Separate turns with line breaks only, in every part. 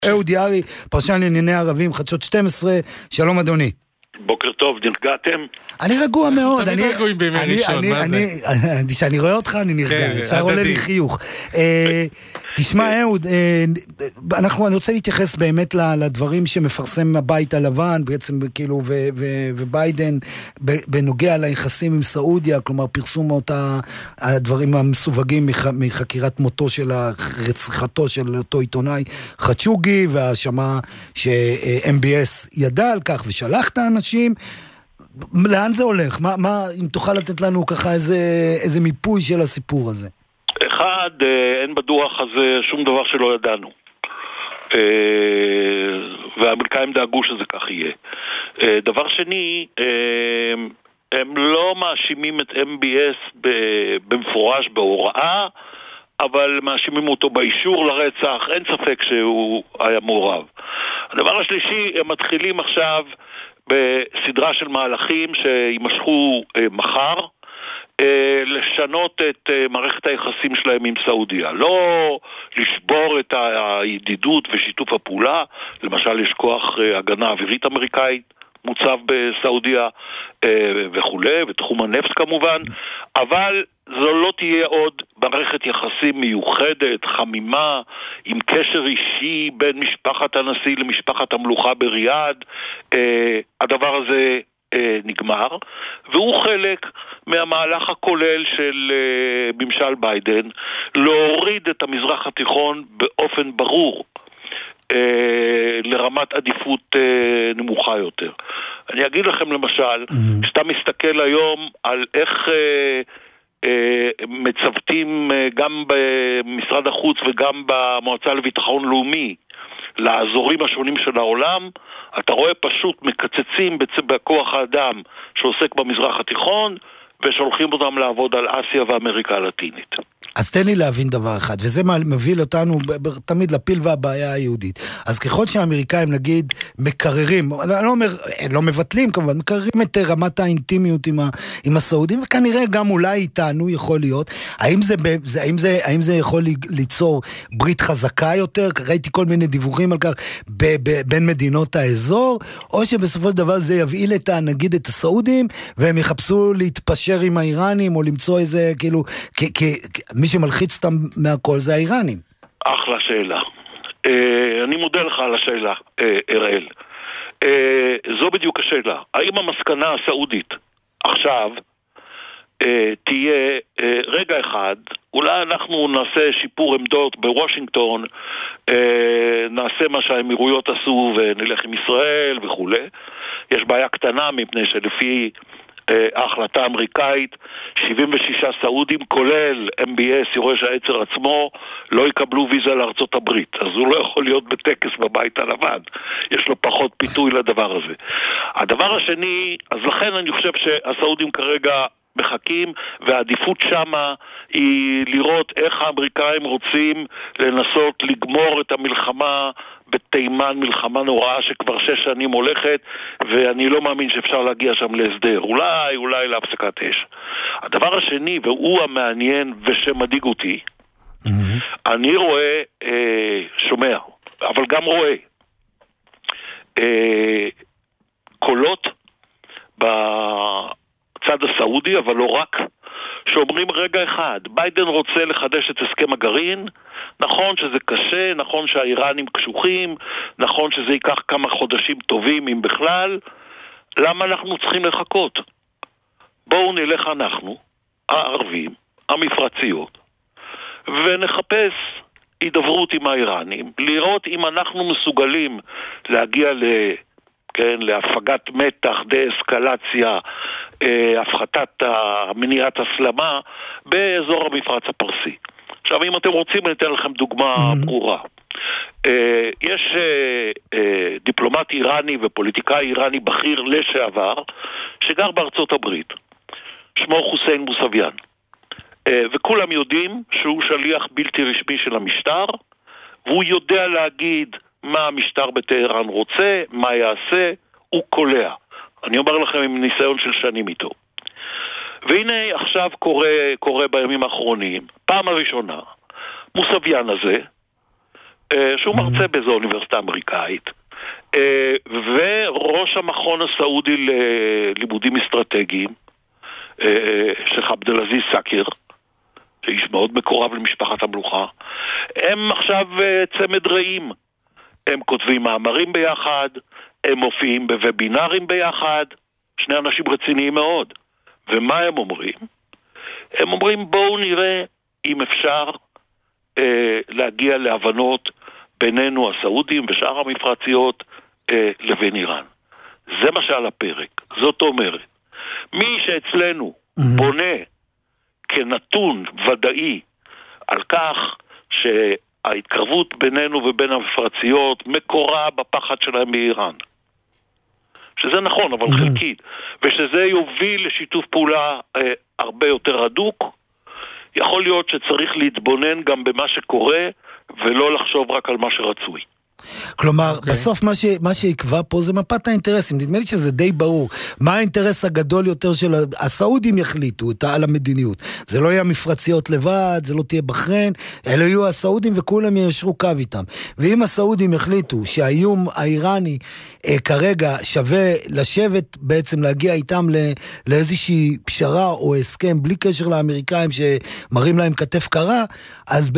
אהוד יערי, פרשן לענייני ערבים, חדשות 12, שלום אדוני.
בוקר טוב, נרגעתם?
אני רגוע מאוד.
תמיד רגועים בימי ראשון, מה זה?
כשאני רואה אותך אני נרגע, ישר עולה לי חיוך. תשמע אהוד, אני רוצה להתייחס באמת לדברים שמפרסם הבית הלבן, בעצם כאילו, וביידן, בנוגע ליחסים עם סעודיה, כלומר פרסום הדברים המסווגים מחקירת מותו של רציחתו של אותו עיתונאי חצ'וגי, והאשמה ש-MBS ידע על כך ושלח את האנשים. לאן זה הולך? אם תוכל לתת לנו ככה איזה מיפוי של הסיפור הזה?
אחד, אין בדוח הזה שום דבר שלא ידענו, והאמריקאים דאגו שזה כך יהיה. דבר שני, הם לא מאשימים את MBS במפורש בהוראה, אבל מאשימים אותו באישור לרצח. אין ספק שהוא היה מעורב. הדבר השלישי, הם מתחילים עכשיו בסדרה של מהלכים שימשכו מחר, לשנות את מערכת היחסים שלהם עם סעודיה. לא לשבור את הידידות ושיתוף הפעולה, למשל יש כוח הגנה אווירית אמריקאית מוצב בסעודיה וכולי, ותחום הנפט כמובן, אבל זו לא תהיה עוד מערכת יחסים מיוחדת, חמימה, עם קשר אישי בין משפחת הנשיא למשפחת המלוכה בריאד. הדבר הזה נגמר, והוא חלק מהמהלך הכולל של ממשל ביידן, להוריד את המזרח התיכון באופן ברור לרמת עדיפות נמוכה יותר. אני אגיד לכם למשל, כשאתה מסתכל היום על איך מצוותים גם במשרד החוץ וגם במועצה לביטחון לאומי לאזורים השונים של העולם, אתה רואה פשוט מקצצים בכוח האדם שעוסק במזרח התיכון ושולחים אותם לעבוד על אסיה ואמריקה הלטינית.
אז תן לי להבין דבר אחד, וזה מביא אותנו תמיד לפיל והבעיה היהודית. אז ככל שהאמריקאים נגיד מקררים, אני לא אומר, לא מבטלים כמובן, מקררים את רמת האינטימיות עם הסעודים, וכנראה גם אולי איתנו יכול להיות, האם זה יכול ליצור ברית חזקה יותר? ראיתי כל מיני דיווחים על כך בין מדינות האזור, או שבסופו של דבר זה יבעיל נגיד את הסעודים, והם יחפשו להתפשר עם האיראנים, או למצוא איזה כאילו, מי שמלחיץ אותם מהכל זה האיראנים.
אחלה שאלה. אני מודה לך על השאלה, אראל. זו בדיוק השאלה. האם המסקנה הסעודית עכשיו תהיה רגע אחד, אולי אנחנו נעשה שיפור עמדות בוושינגטון, נעשה מה שהאמירויות עשו ונלך עם ישראל וכו'. יש בעיה קטנה מפני שלפי ההחלטה האמריקאית 76 סעודים כולל MBS יורש העצר עצמו לא יקבלו ויזה לארצות הברית, אז הוא לא יכול להיות בטקס בבית הלבן, יש לו פחות פיתוי לדבר הזה. הדבר השני, אז לכן אני חושב שהסעודים כרגע מחכים, והעדיפות שמה היא לראות איך האמריקאים רוצים לנסות לגמור את המלחמה בתימן, מלחמה נוראה שכבר 6 שנים הולכת, ואני לא מאמין שאפשר להגיע שם להסדר, אולי להפסקת אש. הדבר השני, והוא המעניין ושמדאיג אותי, אני רואה, שומע, אבל גם רואה קולות בצד הסעודי, אבל לא רק, שאומרים רגע אחד, ביידן רוצה לחדש את הסכם הגרעין, נכון שזה קשה, נכון שהאיראנים קשוחים, נכון שזה ייקח כמה חודשים טובים אם בכלל, למה אנחנו צריכים לחכות? בואו נלך אנחנו, הערבים, המפרציות, ונחפש הידברות עם האיראנים, לראות אם אנחנו מסוגלים להגיע להפגת מתח, דה-אסקלציה, הפחתת מניעת הסלמה באזור המפרץ הפרסי. עכשיו, אם אתם רוצים, אני אתן לכם דוגמה ברורה. יש דיפלומט איראני ופוליטיקאי איראני בכיר לשעבר, שגר בארצות הברית. שמו חוסיין מוסביאן. וכולם יודעים שהוא שליח בלתי רשמי של המשטר, והוא יודע להגיד מה המשטר בטהרן רוצה, מה יעשה, הוא קולע. אני אומר לכם עם ניסיון של שנים איתו. והנה עכשיו קורה בימים האחרונים, פעם הראשונה, מוסביאן הזה שהוא מרצה באיזו אוניברסיטה אמריקאית, וראש המכון הסעודי ללימודים אסטרטגיים, שייח עבד אל-עזיז סאקר, שאיש מאוד מקורב למשפחת המלוכה, הם עכשיו צמד רעים. הם כותבים מאמרים ביחד, הם מופיעים בוובינרים ביחד, שני אנשים רציניים מאוד. ומה הם אומרים? הם אומרים, בואו נראה אם אפשר להגיע להבנות בינינו הסעודים ושאר המפרציות לבין איראן. זה מה שעל הפרק. זאת אומרת, מי שאצלנו בונה כנתון ודאי על כך שההתקרבות בינינו ובין המפרציות מקורה בפחד שלהם מאיראן, שזה נכון, אבל חלקית, ושזה יוביל לשיתוף פעולה הרבה יותר הדוק, יכול להיות שצריך להתבונן גם במה שקורה, ולא לחשוב רק על מה שרצוי.
כלומר, בסוף מה שיקבע פה זה מפת האינטרסים. נדמה לי שזה די ברור. מה האינטרס הגדול יותר של הסעודים יחליטו על המדיניות? זה לא יהיה מפרציות לבד, זה לא תהיה בחריין, אלא יהיו הסעודים וכולם יישרו קו איתם. ואם הסעודים יחליטו שהאיום האיראני כרגע שווה לשבת, בעצם להגיע איתם לאיזושהי פשרה או הסכם בלי קשר לאמריקאים שמראים להם כתף קרה, אז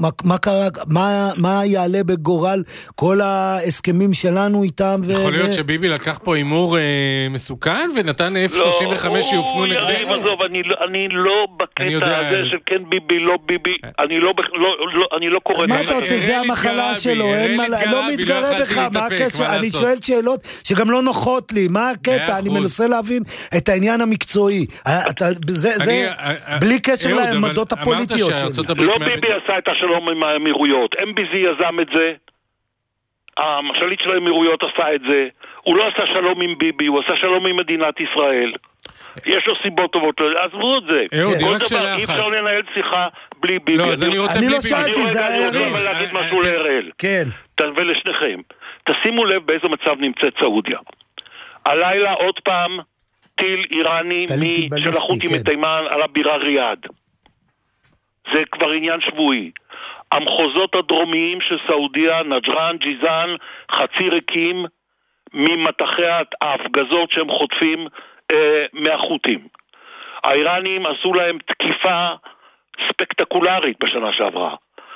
מה יעלה בגורל כל ההסכמים שלנו איתם?
יכול להיות שביבי לקח פה אימור מסוכן ונתן F-35 שיופנו נגדנו?
עזוב, אני לא בקטע הזה של כן ביבי, לא ביבי, אני לא קורא.
מה אתה רוצה? זה המחלה שלו, לא מתגרה בך, מה הקשר? אני שואל שאלות שגם לא נוחות לי, מה הקטע? אני מנסה להבין את העניין המקצועי, זה בלי קשר לעמדות הפוליטיות שלי.
לא ביבי עשה את השלום עם האמירויות, MBZ יזם את זה, המשליט של האמירויות עשה את זה, הוא לא עשה שלום עם ביבי, הוא עשה שלום עם מדינת ישראל, יש לו סיבות טובות, עזבו את זה. כל דבר, אי אפשר לנהל שיחה בלי ביבי.
אני לא שאלתי, זה היה יריב.
אני רוצה להגיד משהו להראל. כן. ולשניכם. תשימו לב באיזה מצב נמצאת סעודיה. הלילה עוד פעם טיל איראני של החות'ים מתימן על הבירה ריאד. זה כבר עניין שבועי. המחוזות הדרומיים של סעודיה, נג'רן, ג'יזן, חצי ריקים ממתחי ההפגזות שהם חוטפים מהחות'ים. האיראנים עשו להם תקיפה ספקטקולרית בשנה שעברה,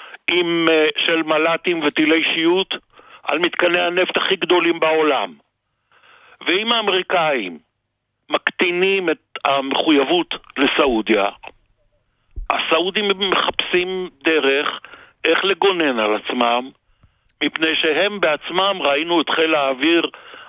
של מל"טים וטילי שיוט על מתקני הנפט הכי גדולים בעולם. ואם האמריקאים מקטינים את המחויבות לסעודיה, הסעודים מחפשים דרך איך לגונן על עצמם, מפני שהם בעצמם, ראינו את חיל האוויר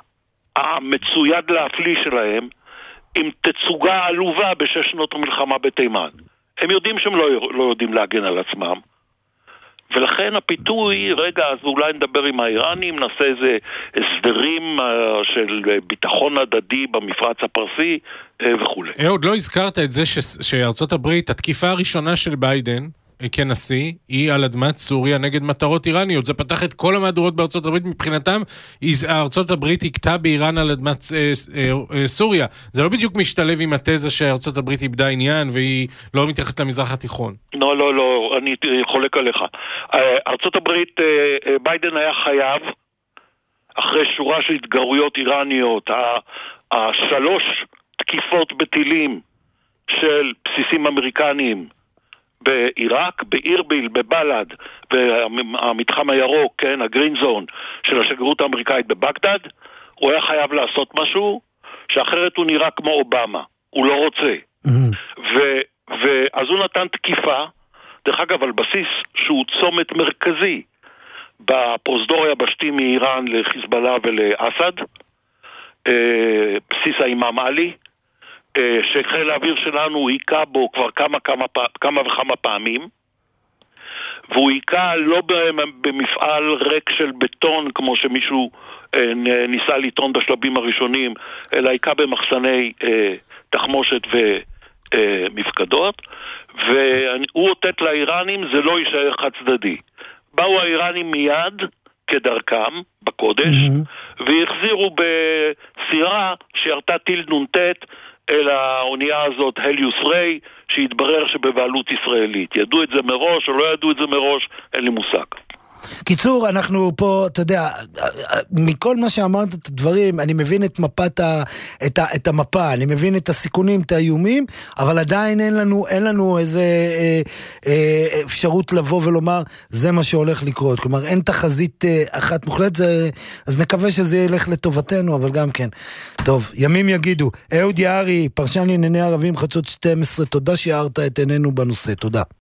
המצויד להפליא שלהם, עם תצוגה עלובה בשש שנות המלחמה בתימן. הם יודעים שהם לא יודעים להגן על עצמם, ולכן הפיתוי, רגע, אז אולי נדבר עם האיראנים, נעשה איזה הסדרים של ביטחון הדדי במפרץ הפרסי וכו'.
עוד לא הזכרת את זה שארצות הברית, התקיפה הראשונה של ביידן כנשיא, היא על אדמת סוריה נגד מטרות איראניות. זה פתח את כל המהדורות בארצות הברית, מבחינתם, ארצות הברית הכתה באיראן על אדמת סוריה. זה לא בדיוק משתלב עם התזה שארצות הברית איבדה עניין, והיא לא מתייחסת למזרח התיכון.
לא, אני חולק עליך. ארצות הברית, ביידן היה חייב, אחרי שורה של התגרויות איראניות, השלוש תקיפות בטילים של בסיסים אמריקניים, בעיראק, באירביל, בבלד, והמתחם הירוק, כן, הגרין זון של השגרירות האמריקאית בבגדד, הוא היה חייב לעשות משהו, שאחרת הוא נראה כמו אובמה. הוא לא רוצה. ואז הוא נתן תקיפה, דרך אגב, על בסיס שהוא צומת מרכזי, בפרוזדור היבשתי מאיראן לחיזבאללה ולאסד, בסיס האימאם עלי, שחיל האוויר שלנו היכה בו כבר כמה וכמה פעמים, והוא היכה לא במפעל ריק של בטון כמו שמישהו ניסה לטעון בשלבים הראשונים, אלא היכה במחסני תחמושת ומפקדות, והוא אותת לאיראנים, זה לא יישאר חד צדדי. באו האיראנים מיד כדרכם בקודש, והחזירו בסירה שירתה טיל נונטט אל האונייה הזאת, הליוס ריי, שהתברר שבבעלות ישראלית. ידעו את זה מראש או לא ידעו את זה מראש, אין לי מושג.
קיצור, אנחנו פה, אתה יודע, מכל מה שאמרת את הדברים, אני מבין את את המפה, אני מבין את הסיכונים, את האיומים, אבל עדיין אין לנו איזה אפשרות לבוא ולומר, זה מה שהולך לקרות. כלומר, אין תחזית אחת מוחלט, אז נקווה שזה ילך לטובתנו, אבל גם כן. טוב, ימים יגידו. אהוד יערי, פרשן לענייני ערבים, חדשות 12, תודה שהארת את עינינו בנושא, תודה.